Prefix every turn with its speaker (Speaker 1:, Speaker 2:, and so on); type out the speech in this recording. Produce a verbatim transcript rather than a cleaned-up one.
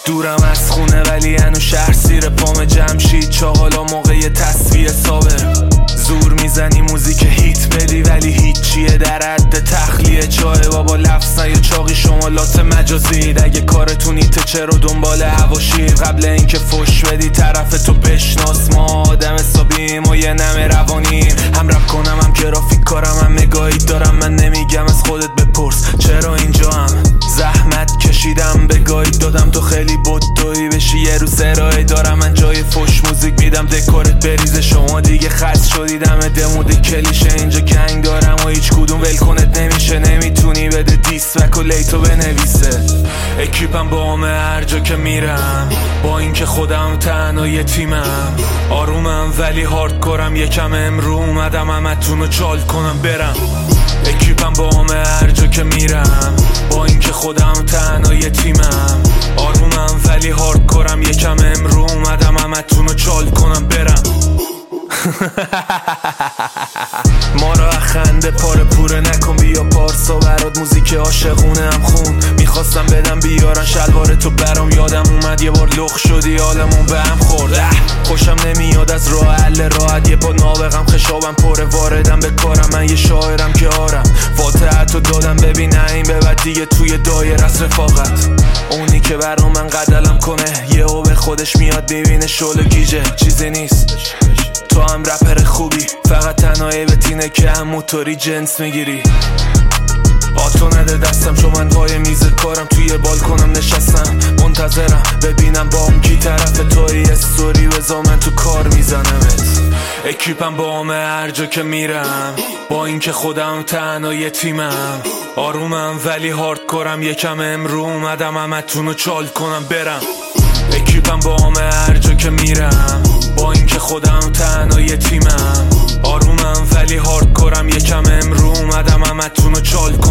Speaker 1: دورم از خونه ولی هنو شهر سیر پام جمشید چاقالا موقع تصویه صابر. زور میزنی موزیک هیت بدی ولی هیچیه در حد تخلیه چای بابا لفظن یا چاقی شمالات مجازید. اگه کارتون ایته چرا دنبال هواشید قبل اینکه فش بدی طرف تو بشناس. ما آدم حسابیم و یه نمه روانیم هم رپ کنم هم گرافیک کارم هم نگاهی دارم. من نمیگم از خودت بپرس چرا اینجا هم زحمت کشیدم به گاهی دادم تو خیلی بدوی بشی یه روز ارائه دارم. من جای فش موزیک میدم دکورت بریزه شما دیگه خست شدی دم دمود کلیشه اینجا گنگ دارم و هیچ کدوم ول کنت نمیشه. نمیتونی بده دیس و کلیتو بنویسه. اکیپم با همه هر جا که میرم با اینکه خودم تنها یه تیمم. آرومم ولی هاردکورم یکم امرو اومدم همتونو چال کنم برم. اکیپم با همه هر جا که میرم با اینکه خودم تنها یه تیمم. آرومم ولی هاردکورم یکم امرو اومدم همتونو چال کنم برم. ما را خنده پاره پوره نکن بیا پارسا برات موزیک عاشقونه هم خون. میخواستم بدم بیارن شلوار تو برام یادم اومد یه بار لخ شدی حالمون به هم خورد. خوشم نمیاد از راه حل راحت یه با نابغم خشابم پره واردم به کارم. من یه شاعرم که آرم فاتحتو دادم ببین این به بعد دیگه توی دایره از رفاقت. اونی که برام من قدلم کنه یهو به خودش میاد ببینه شل گیجه چیزی نیست. تو هم رپر خوبی فقط تنهایی به تینه که هم موتوری جنس میگیری. آتو نده دستم چون من وای میز کارم توی بالکنم نشستم منتظرم ببینم با اون کی طرف توی استوری بزا من تو کار میزنمت. اکیپم با همه هر جا که میرم با اینکه خودم تنها یه تیمم. آرومم ولی هاردکورم یکم امرو اومدم همتونو چال کنم برم. اکیپم با همه هر جا که میرم با اینکه خودم تنها یه تیمم. آرومم ولی هاردکورم یکم امرو اومدم همتونو چال کنم.